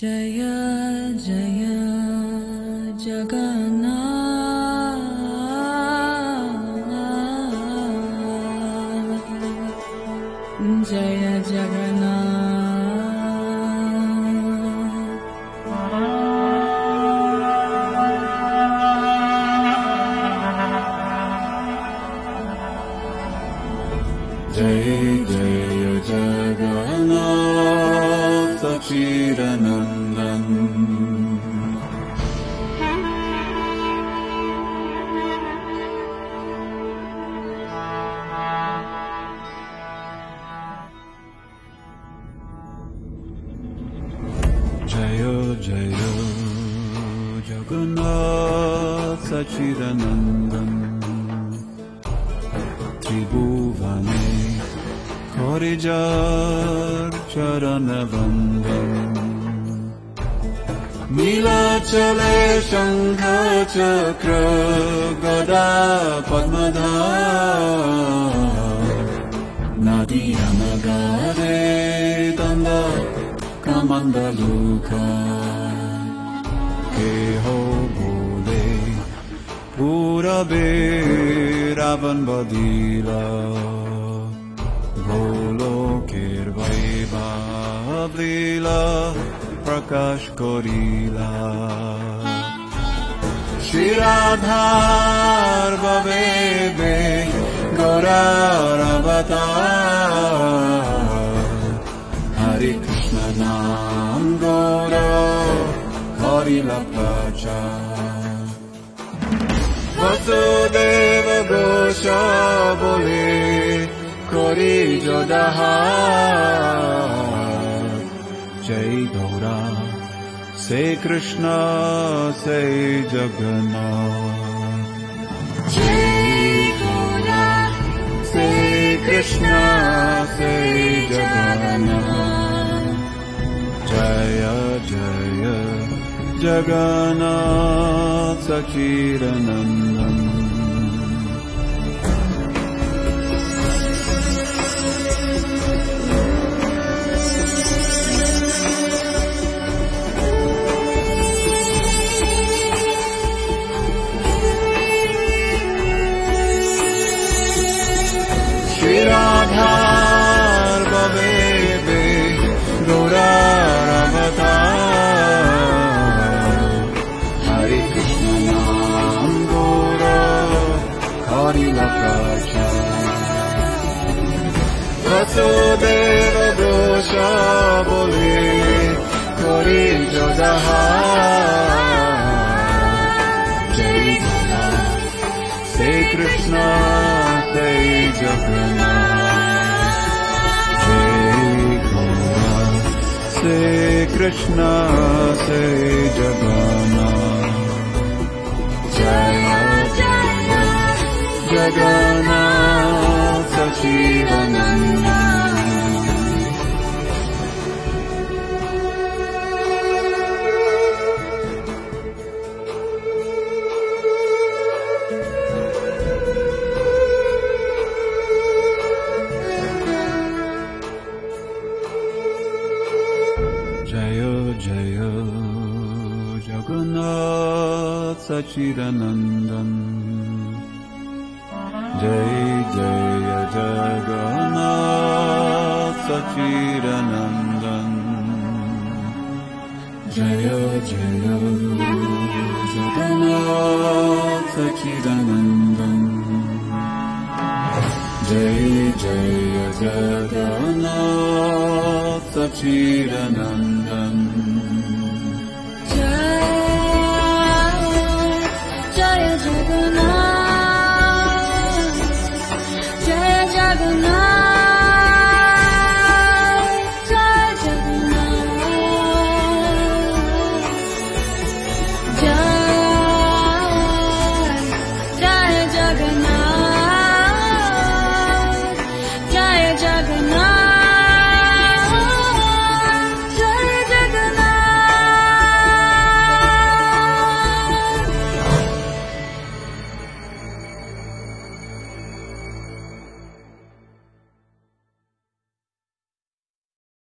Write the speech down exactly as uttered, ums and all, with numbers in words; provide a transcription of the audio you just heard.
Jai Jai Jagannath Jai Jagannath Jai Jai Jagannath Sachchidanandan Jai Jai Jagannath Sachchidanandan त्रिभुवने Korijar Charanavandam Nilachale Shankha Chakra Gada Padmadhar Nadiya Nagare Danda Kamandaluka Keho Bole Purabe Ravan Badila Goloker Vaibhav Leela Prakash Korila Shri Radhar Bhavebe Gaurar Avatar Hare Krishna Nam Gaura Korila Prachar Vasudeva Gosha Bole Kori Jodahar Jai Gaura Say Krishna Say Jagannath Jai Gaura Say Krishna Say Jagannath Jaya Jaya Jagannath Sacchidanandan Shri Radhar Bhavebe Gaurar Avatar Hare Krishna Nam Gaura Korila Prachar Vasudeva Gosha Bole Kori Jodahar Jai Jagannath Say Krishna Say Jagannath Jai Gaura Say Krishna Say Jagannath Jaya Jaya Jagannath Sacchidanandan Jaya Jaya Jagannath Sacchidanandan Jai Jaya Jagannath Sacchidanandan Jaya Jaya Jagannath Sacchidanandan Jai Jaya Jagannath Sacchidanandan